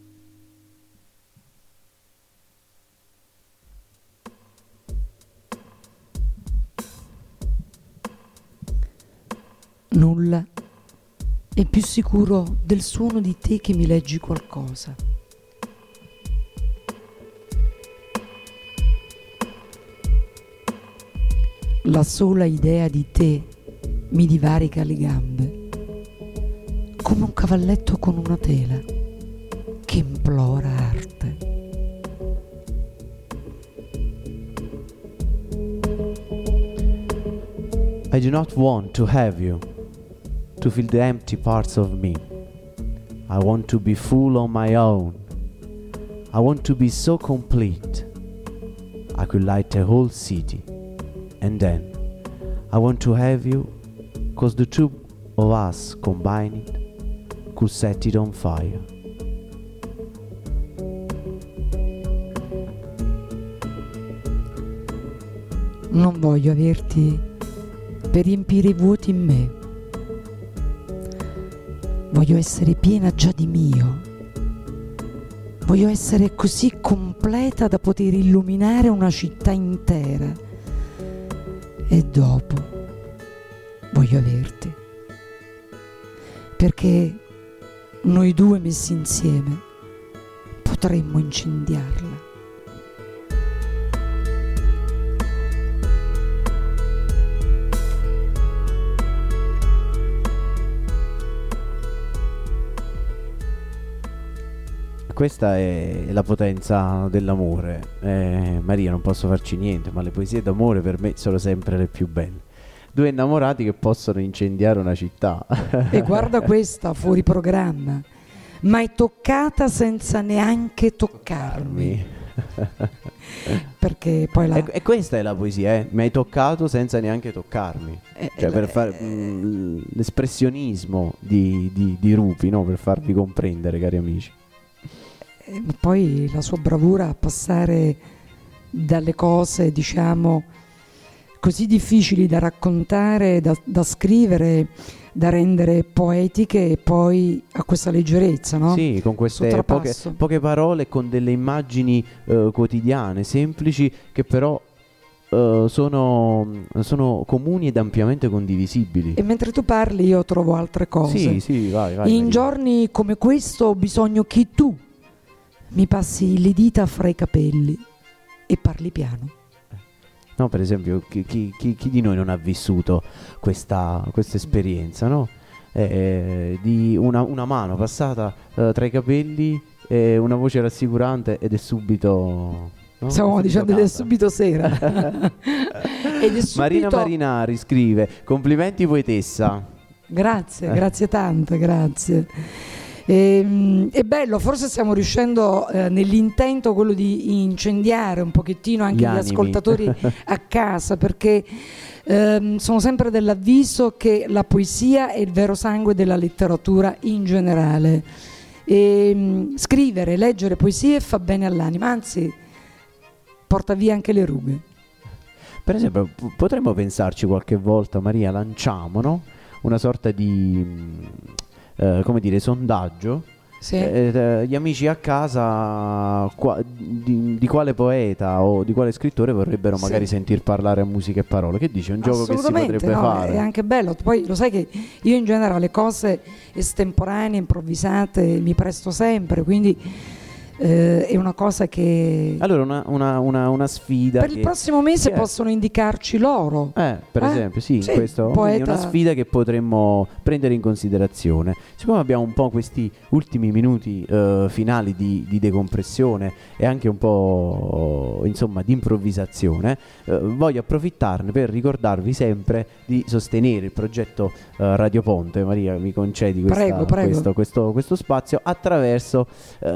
Nulla è più sicuro del suono di te che mi leggi qualcosa. La sola idea di te mi divarica le gambe, come un cavalletto con una tela che implora arte. I do not want to have you, to fill the empty parts of me. I want to be full on my own. I want to be so complete. I could light a whole city. And then, I want to have you, 'cause the two of us combined could set it on fire. Non voglio averti per riempire i vuoti in me. Voglio essere piena già di mio. Voglio essere così completa da poter illuminare una città intera. E dopo voglio averti. Perché noi due messi insieme potremmo incendiarla. Questa è la potenza dell'amore. Maria, non posso farci niente, ma le poesie d'amore per me sono sempre le più belle. Due innamorati che possono incendiare una città. E guarda questa, fuori programma. Mai toccata senza neanche toccarmi. Perché poi la... E questa è la poesia, mi hai toccato senza neanche toccarmi. Cioè per fare l'espressionismo di Rupi, no? Per farvi comprendere, cari amici. Poi la sua bravura a passare dalle cose, diciamo, così difficili da raccontare, da scrivere, da rendere poetiche, e poi a questa leggerezza, no? Sì, con queste poche parole, con delle immagini quotidiane, semplici, che però sono comuni ed ampiamente condivisibili. E mentre tu parli io trovo altre cose. Sì, vai. In Maria. giorni come questo ho bisogno che tu mi passi le dita fra i capelli e parli piano. No, per esempio, chi di noi non ha vissuto questa esperienza, no? Di una mano passata tra i capelli, una voce rassicurante, ed è subito... No? Stiamo dicendo ed è subito sera. Ed è subito... Marina Marinari scrive: complimenti poetessa. Grazie tante, grazie. È bello, forse stiamo riuscendo nell'intento quello di incendiare un pochettino anche gli ascoltatori a casa, perché sono sempre dell'avviso che la poesia è il vero sangue della letteratura in generale. Scrivere, leggere poesie fa bene all'anima, anzi porta via anche le rughe. Per esempio, potremmo pensarci qualche volta, Maria, lanciamo, no? Una sorta di come dire, sondaggio. Sì. Gli amici a casa di quale poeta o di quale scrittore vorrebbero magari sentir parlare a Musica e Parole? Che dici? È un gioco che si potrebbe fare. È anche bello. Poi lo sai che io in genere alle cose estemporanee, improvvisate mi presto sempre, quindi è una cosa che allora una sfida per il prossimo mese possono indicarci loro, per esempio, sì, questo è una sfida che potremmo prendere in considerazione. Siccome abbiamo un po' questi ultimi minuti finali di decompressione e anche un po' insomma di improvvisazione, voglio approfittarne per ricordarvi sempre di sostenere il progetto Radio Ponte. Maria, mi concedi questo spazio attraverso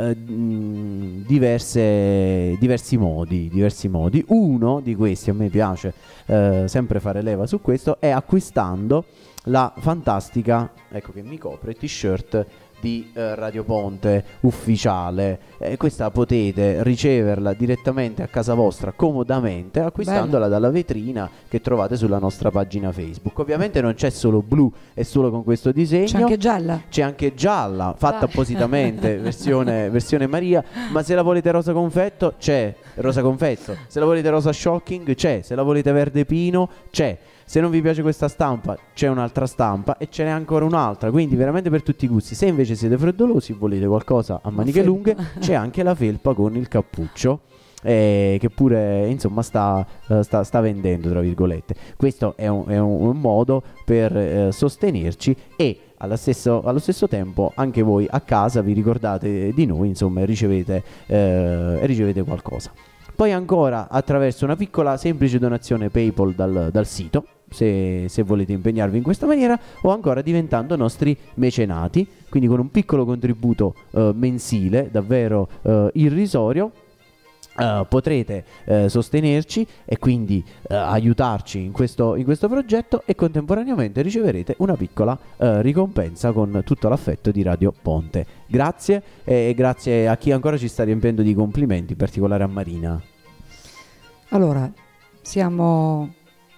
diversi modi. Uno di questi, a me piace sempre fare leva su questo, è acquistando la fantastica, ecco che mi copre, t-shirt di Radio Ponte ufficiale. Questa potete riceverla direttamente a casa vostra comodamente acquistandola dalla vetrina che trovate sulla nostra pagina Facebook. Ovviamente non c'è solo blu e solo con questo disegno, c'è anche gialla fatta appositamente versione Maria, ma se la volete rosa confetto c'è rosa confetto, se la volete rosa shocking c'è, se la volete verde pino c'è. Se non vi piace questa stampa c'è un'altra stampa e ce n'è ancora un'altra, quindi veramente per tutti i gusti. Se invece siete freddolosi, volete qualcosa a maniche lunghe, c'è anche la felpa con il cappuccio, che pure insomma sta vendendo, tra virgolette. Questo è un modo per sostenerci e allo stesso tempo anche voi a casa vi ricordate di noi, insomma, e ricevete qualcosa. Poi ancora attraverso una piccola semplice donazione PayPal dal sito, se volete impegnarvi in questa maniera, o ancora diventando nostri mecenati, quindi con un piccolo contributo mensile davvero irrisorio. Potrete sostenerci e quindi aiutarci in questo progetto, e contemporaneamente riceverete una piccola ricompensa con tutto l'affetto di Radio Ponte. Grazie, e grazie a chi ancora ci sta riempiendo di complimenti, in particolare a Marina. Allora, siamo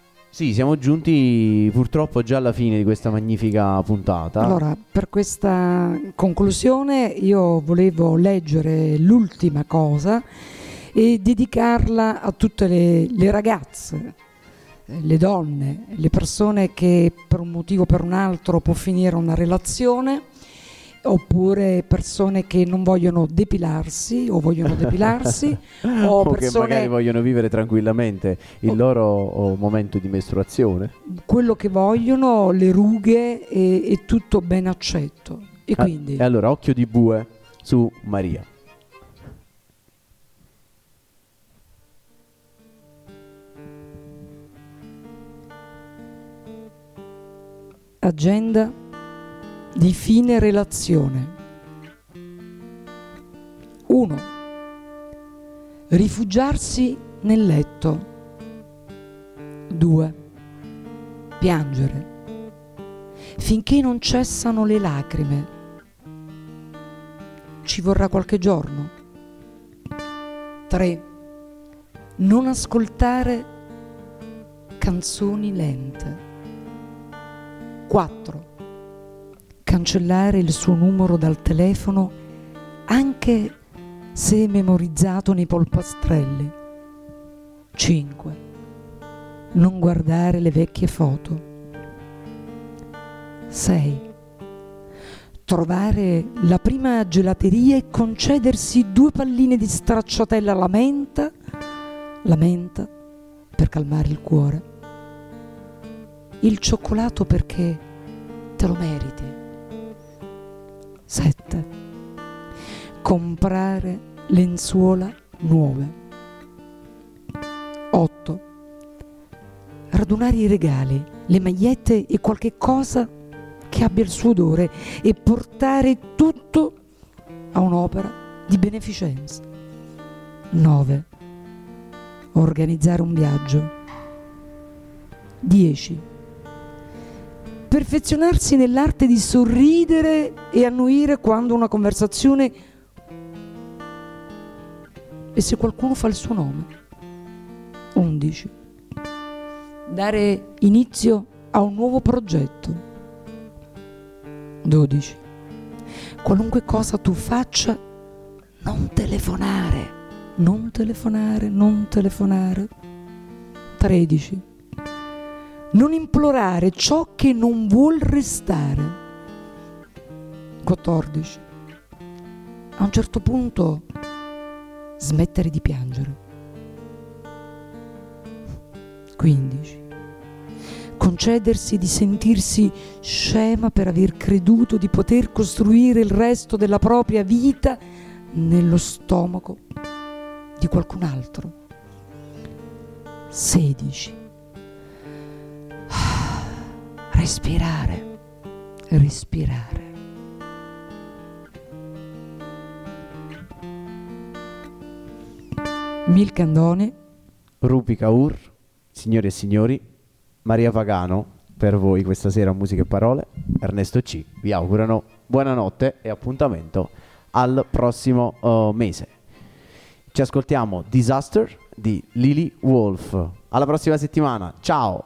giunti purtroppo già alla fine di questa magnifica puntata. Allora, per questa conclusione io volevo leggere l'ultima cosa e dedicarla a tutte le ragazze, le donne, le persone che per un motivo o per un altro può finire una relazione, oppure persone che non vogliono depilarsi o vogliono depilarsi o persone che magari vogliono vivere tranquillamente il loro momento di mestruazione, quello che vogliono, le rughe e tutto ben accetto. E quindi e allora occhio di bue su Maria. Agenda di fine relazione. 1. Rifugiarsi nel letto. 2. Piangere finché non cessano le lacrime. Ci vorrà qualche giorno. 3. Non ascoltare canzoni lente. 4. Cancellare il suo numero dal telefono anche se memorizzato nei polpastrelli. 5. Non guardare le vecchie foto. 6. Trovare la prima gelateria e concedersi 2 palline di stracciatella alla menta per calmare il cuore. Il cioccolato perché te lo meriti. 7. Comprare lenzuola nuove. 8. Radunare i regali, le magliette e qualche cosa che abbia il suo odore e portare tutto a un'opera di beneficenza. 9. Organizzare un viaggio. 10. Perfezionarsi nell'arte di sorridere e annuire quando una conversazione e se qualcuno fa il suo nome. 11. Dare inizio a un nuovo progetto. 12. qualunque cosa tu faccia, non telefonare, non telefonare, non telefonare. 13. Non implorare ciò che non vuol restare. 14. A un certo punto smettere di piangere. 15. Concedersi di sentirsi scema per aver creduto di poter costruire il resto della propria vita nello stomaco di qualcun altro. 16. Respirare, respirare. Milka Andone, Rupi Kaur, signore e signori, Maria Pagano, per voi questa sera Musica e Parole, Ernesto C. Vi augurano buonanotte e appuntamento al prossimo mese. Ci ascoltiamo Disaster di Lily Wolf. Alla prossima settimana, ciao!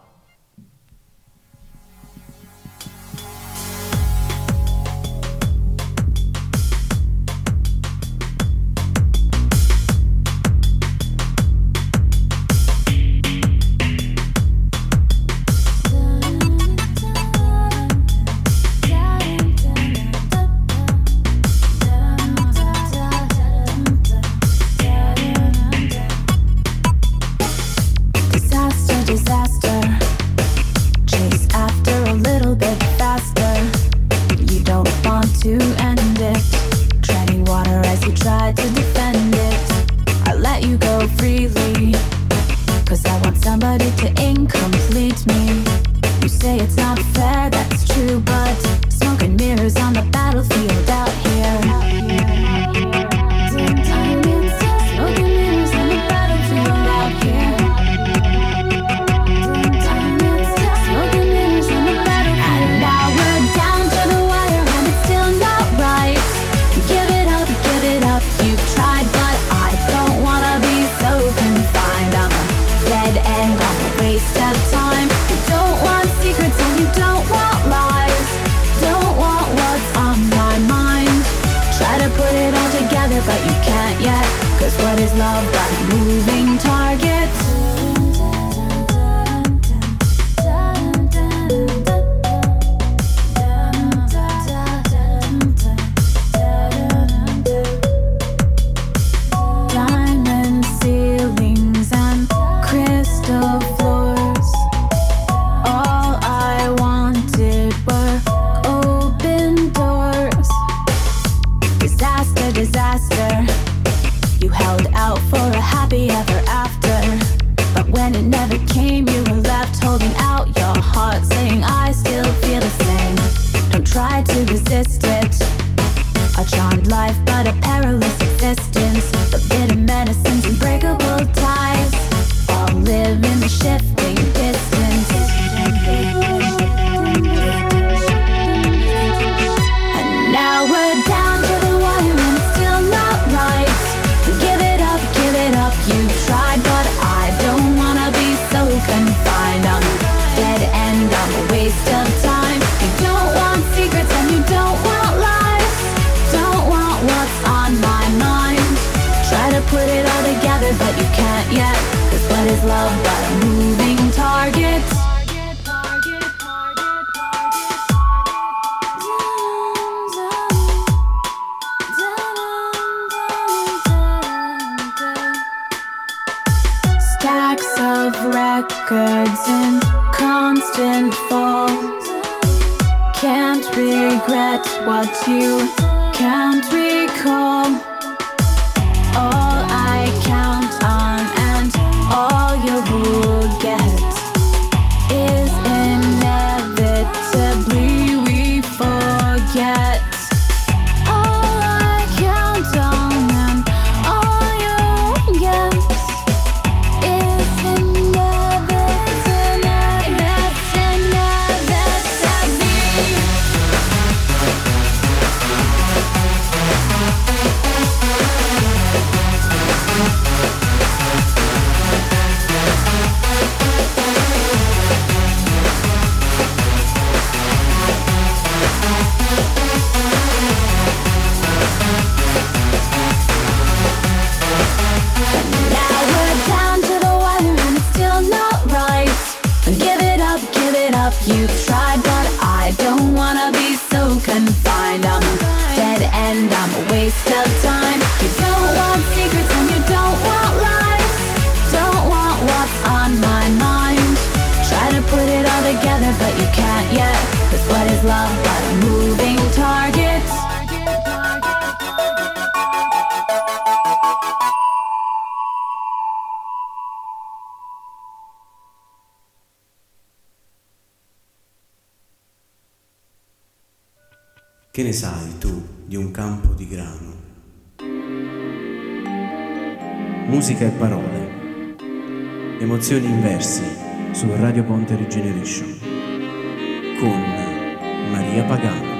Che ne sai tu di un campo di grano? Musica e parole, emozioni in versi su Radio Ponte Regeneration con Maria Pagano.